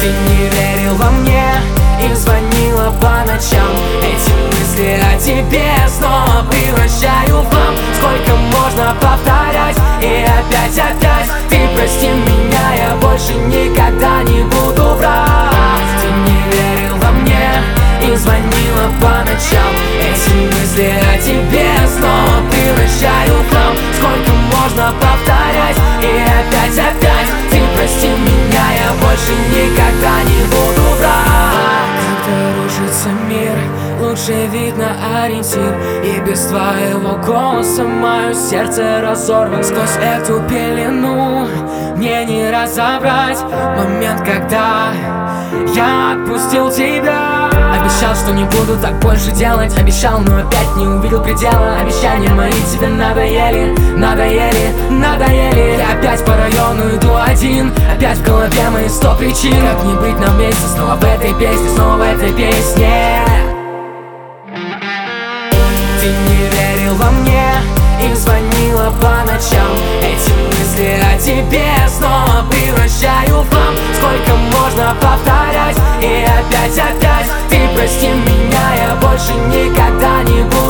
Ты не верил во мне и звонила по ночам. Эти мысли о тебе снова превращаю в хлам. Сколько можно повторять и опять ты прости меня, я больше никогда не буду врать. Ты не верил во мне и звонила по ночам. Эти мысли о тебе снова превращаю в хлам. Сколько можно повторять и опять ты прости меня, я больше никогда не буду врать. Когда рушится мир, лучше видно ориентир. И без твоего голоса мое сердце разорвано. Сквозь эту пелену мне не разобрать момент, когда я отпустил тебя. Обещал, что не буду так больше делать. Обещал, но опять не увидел предела. Обещания мои тебе надоели. Я опять по району иду один. Опять в голове мои 100 причин. Как не быть нам вместе, снова в этой песне, снова в этой песне. Ты не верил во мне и звонила по ночам. Эти мысли о тебе снова превращаю в хлам. Сколько можно повторять и опять ты прости меня, я больше никогда не буду